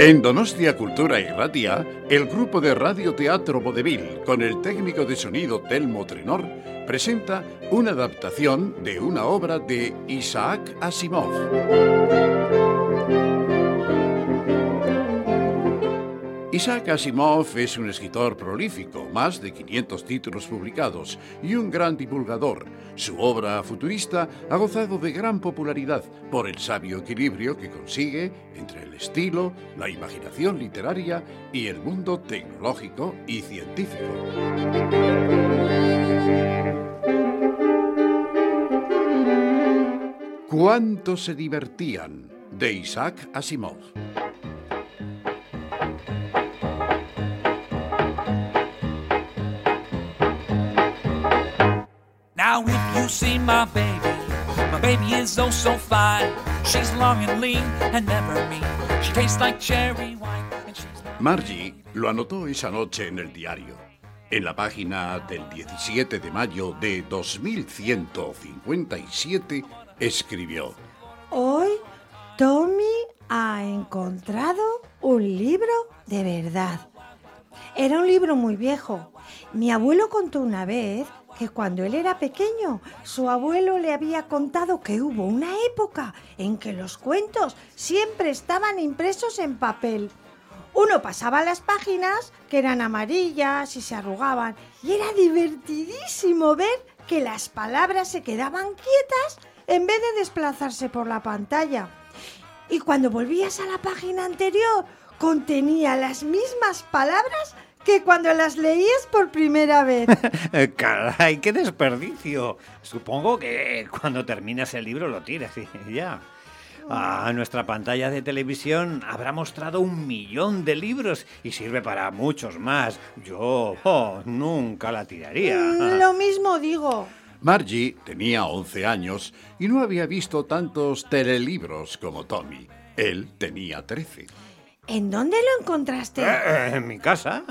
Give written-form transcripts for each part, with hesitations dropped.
En Donostia Cultura Irratia, el grupo de Radio Teatro Vodevil, con el técnico de sonido Telmo Trenor, presenta una adaptación de una obra de Isaac Asimov. Isaac Asimov es un escritor prolífico, más de 500 títulos publicados y un gran divulgador. Su obra futurista ha gozado de gran popularidad por el sabio equilibrio que consigue entre el estilo, la imaginación literaria y el mundo tecnológico y científico. ¿Cuánto se divertían? De Isaac Asimov. Now if you see my baby is oh so fine. She's long and lean and never mean. She tastes like cherry wine and she's... Margie lo anotó esa noche en el diario. En la página del 17 de mayo de 2157 escribió: Hoy Tommy ha encontrado un libro de verdad. Era un libro muy viejo. Mi abuelo contó una vez que cuando él era pequeño, su abuelo le había contado que hubo una época en que los cuentos siempre estaban impresos en papel. Uno pasaba las páginas, que eran amarillas y se arrugaban, y era divertidísimo ver que las palabras se quedaban quietas en vez de desplazarse por la pantalla. Y cuando volvías a la página anterior, contenía las mismas palabras que cuando las leías por primera vez. ¡Caray, qué desperdicio! Supongo que cuando terminas el libro lo tiras y ya. Nuestra pantalla de televisión habrá mostrado 1.000.000 de libros y sirve para muchos más. Yo nunca la tiraría. Lo mismo digo. Margie tenía 11 años y no había visto tantos telelibros como Tommy. Él tenía 13. ¿En dónde lo encontraste? En mi casa.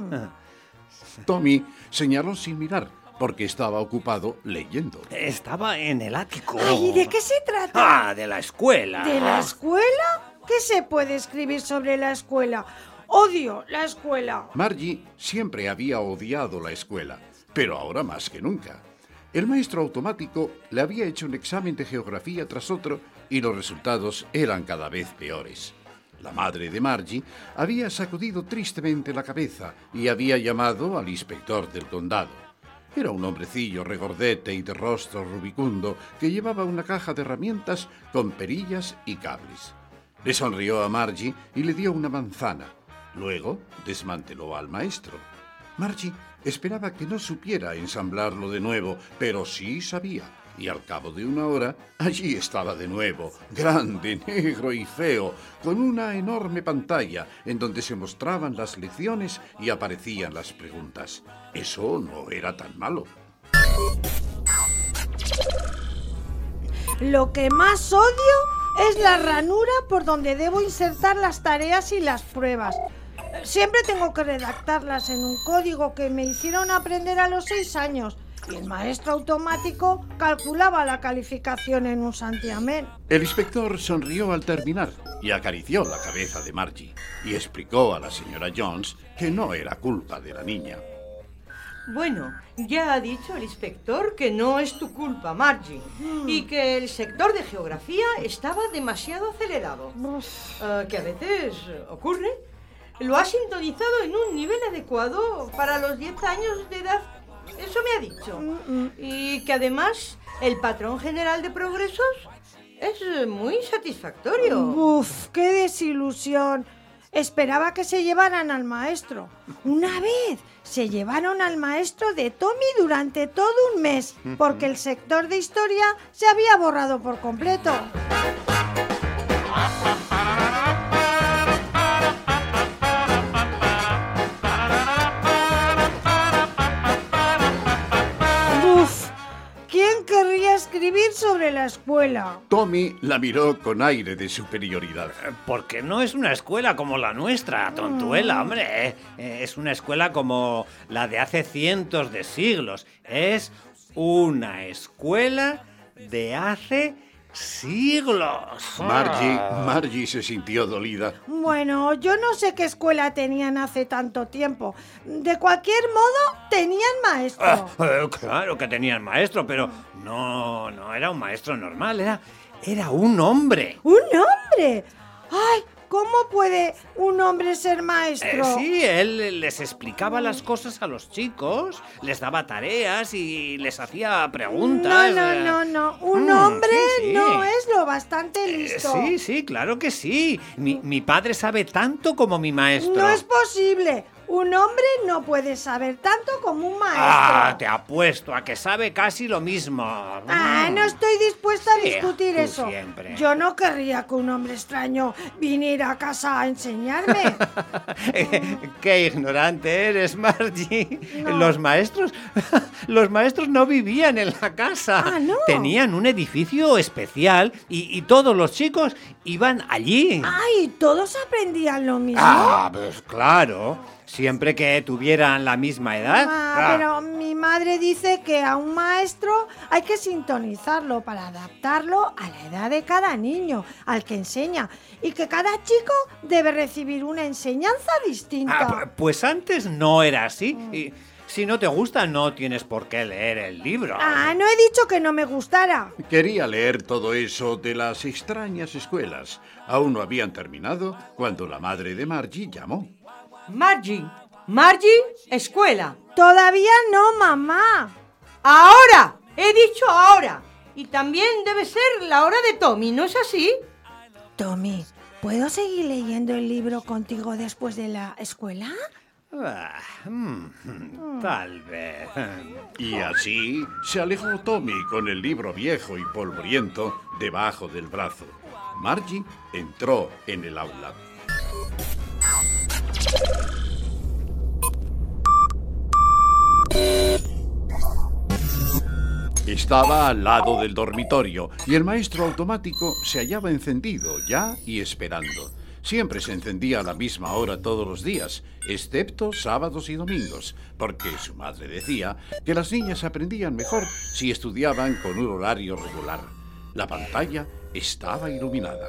Tommy señaló sin mirar, porque estaba ocupado leyendo. Estaba en el ático. Ay, ¿de qué se trata? De la escuela. ¿De la escuela? ¿Qué se puede escribir sobre la escuela? Odio la escuela. Margie siempre había odiado la escuela, pero ahora más que nunca. El maestro automático le había hecho un examen de geografía tras otro y los resultados eran cada vez peores. La madre de Margie había sacudido tristemente la cabeza y había llamado al inspector del condado. Era un hombrecillo regordete y de rostro rubicundo que llevaba una caja de herramientas con perillas y cables. Le sonrió a Margie y le dio una manzana. Luego desmanteló al maestro. Margie esperaba que no supiera ensamblarlo de nuevo, pero sí sabía. Y al cabo de una hora, allí estaba de nuevo, grande, negro y feo, con una enorme pantalla en donde se mostraban las lecciones y aparecían las preguntas. Eso no era tan malo. Lo que más odio es la ranura por donde debo insertar las tareas y las pruebas. Siempre tengo que redactarlas en un código que me hicieron aprender a los 6 años. Y el maestro automático calculaba la calificación en un santiamén. El inspector sonrió al terminar y acarició la cabeza de Margie y explicó a la señora Jones que no era culpa de la niña. Bueno, ya ha dicho el inspector que no es tu culpa, Margie, y que el sector de geografía estaba demasiado acelerado. Que a veces ocurre. Lo ha sintonizado en un nivel adecuado para los 10 años de edad. Eso me ha dicho. Y que además el patrón general de progresos es muy satisfactorio. ¡Uf, qué desilusión! Esperaba que se llevaran al maestro. Una vez se llevaron al maestro de Tommy durante todo un mes, porque el sector de historia se había borrado por completo. ¿Quién querría escribir sobre la escuela? Tommy la miró con aire de superioridad. Porque no es una escuela como la nuestra, tontuela, hombre. Es una escuela como la de hace cientos de siglos. Es una escuela de hace ¡Siglos! Margie se sintió dolida. Bueno, yo no sé qué escuela tenían hace tanto tiempo. De cualquier modo, tenían maestro. Claro que tenían maestro, pero no era un maestro normal, era un hombre. ¡Un hombre! ¡Ay! ¿Cómo puede un hombre ser maestro? Sí, él les explicaba las cosas a los chicos, les daba tareas y les hacía preguntas. No. Un hombre sí. no es lo bastante listo. Sí, claro que sí. Mi padre sabe tanto como mi maestro. No es posible. Un hombre no puede saber tanto como un maestro. Te apuesto a que sabe casi lo mismo. No estoy dispuesta a discutir tú eso. siempre. Yo no querría que un hombre extraño viniera a casa a enseñarme. Qué ignorante eres, Margie. No. Los maestros no vivían en la casa. ¿No? Tenían un edificio especial y todos los chicos iban allí. ¿Y todos aprendían lo mismo? Pues claro. Siempre que tuvieran la misma edad. Pero mi madre dice que a un maestro hay que sintonizarlo para adaptarlo a la edad de cada niño al que enseña y que cada chico debe recibir una enseñanza distinta. Pues antes no era así. Y si no te gusta, no tienes por qué leer el libro. No he dicho que no me gustara. Quería leer todo eso de las extrañas escuelas. Aún no habían terminado cuando la madre de Margie llamó. Margie, escuela. Todavía no, mamá. ¡Ahora! He dicho ahora. Y también debe ser la hora de Tommy, ¿no es así? Tommy, ¿puedo seguir leyendo el libro contigo después de la escuela? Tal vez. Y así se alejó Tommy con el libro viejo y polvoriento debajo del brazo. Margie entró en el aula. Estaba al lado del dormitorio y el maestro automático se hallaba encendido ya y esperando. Siempre se encendía a la misma hora todos los días, excepto sábados y domingos, porque su madre decía que las niñas aprendían mejor si estudiaban con un horario regular. La pantalla estaba iluminada.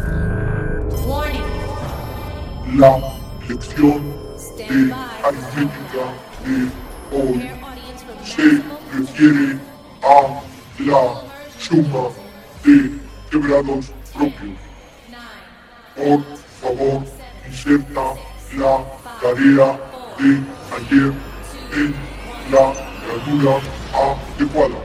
La lección de aritmética de hoy se refiere a la suma de quebrados propios. Por favor, inserta la tarea de ayer en la ranura adecuada.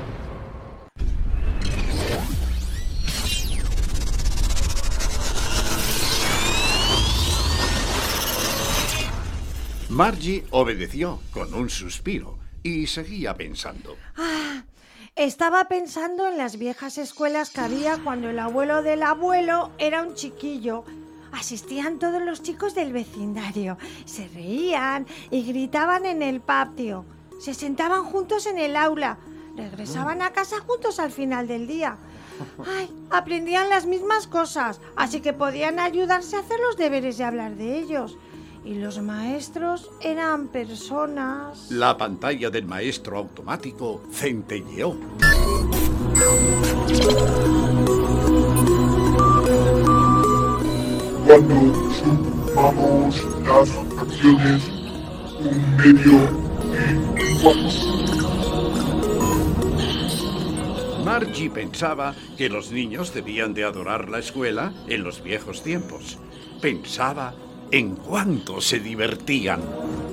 Margie obedeció con un suspiro y seguía pensando. Estaba pensando en las viejas escuelas que había cuando el abuelo del abuelo era un chiquillo. Asistían todos los chicos del vecindario, se reían y gritaban en el patio. Se sentaban juntos en el aula, regresaban a casa juntos al final del día. Aprendían las mismas cosas, así que podían ayudarse a hacer los deberes y hablar de ellos. Y los maestros eran personas... La pantalla del maestro automático centelleó. Cuando sumamos las acciones, un medio y cuatro. Margie pensaba que los niños debían de adorar la escuela en los viejos tiempos. Pensaba en cuánto se divertían.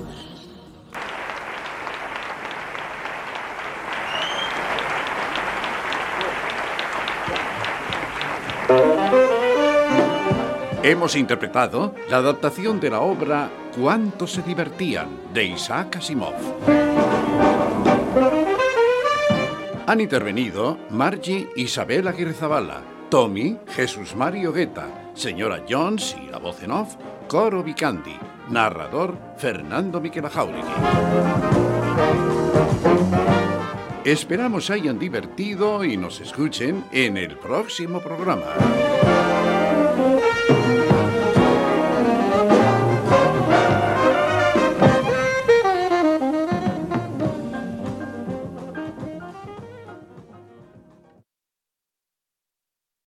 Hemos interpretado la adaptación de la obra Cuánto se divertían, de Isaac Asimov. Han intervenido Margie Isabel Aguirrezabala, Tommy Jesús Mario Guetta, señora Jones y la voz en off, Coro Vicandi, narrador Fernando Miquel Jauregui. Esperamos hayan divertido y nos escuchen en el próximo programa.